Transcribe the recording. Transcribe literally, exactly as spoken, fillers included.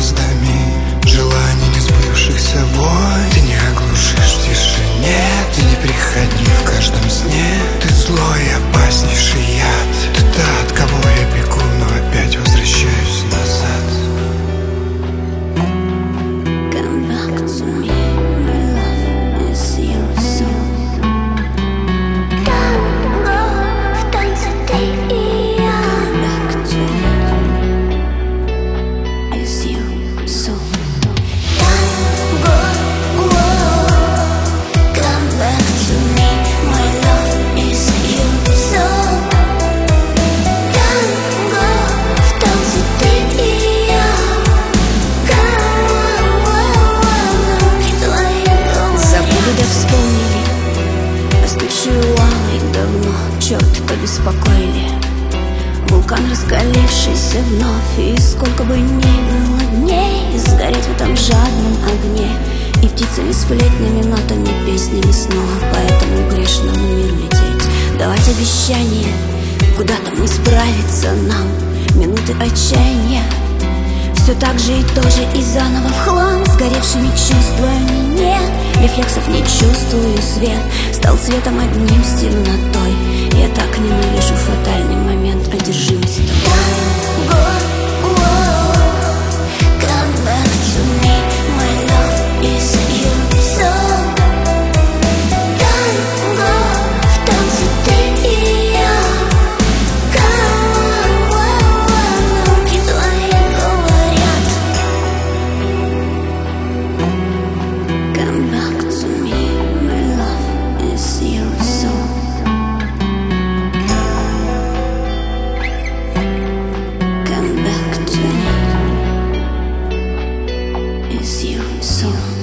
звездами, желаний несбывшихся вой. Ты не оглушишь в тишине, ты не приходи в каждом сне. Ты злой, опаснейший яд, ты та, от кого я бегу, но опять возвращаюсь назад. Come back to me, my love is your soul. Танго в танце ты и я. Come back to me is your soul. Танго, come back to me, my love is your soul. Танго в танце ты и я. Забыли да вспомнили, остывшие лавой давно, черт побеспокоили. Вулкан, раскалившийся вновь, и сколько бы ни было дней, сгореть в этом жадном огне. И птицами, сплетнями, нотами, песнями снова по этому грешному миру лететь. Давать обещание, куда там не справиться нам, минуты отчаяния. Все так же и тоже и заново в хлам, сгоревшими чувствами нет. Рефлексов не чувствую, свет стал цветом одним, темнотой. Я так ненавижу фатальный момент одержимости тобой. Come back to me, my love is your soul. Танго в танце ты и я. Руки твои говорят. Come back to me, my love is your soul. Come back to me is your soul.